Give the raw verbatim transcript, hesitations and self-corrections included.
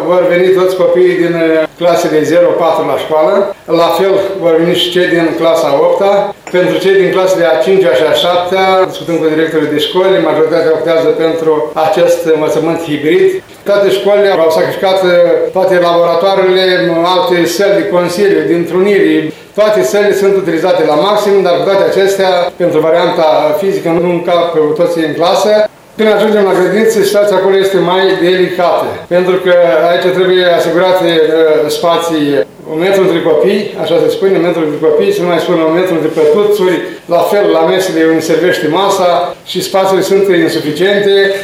vor veni toți copiii din clasele zero patru la școală, la fel vor veni și cei din clasa a opta. Pentru cei din clasele a cincea și a șaptea, discutând cu directorii de școli, majoritatea optează pentru acest învățământ hibrid. Toate școlile au sacrificat toate laboratoarele, alte săli de consiliu, de întruniri. Toate sălile sunt utilizate la maxim, dar cu toate acestea, pentru varianta fizică, nu încap toți în clasă. Când ajungem la grădiniță, situația acolo este mai delicată, pentru că aici trebuie asigurate spații, un metru între copii, așa se spune, un metru între copii, se nu mai spune un metru între pătuțuri, la fel la mesele unde servește masa și spațiile sunt insuficiente.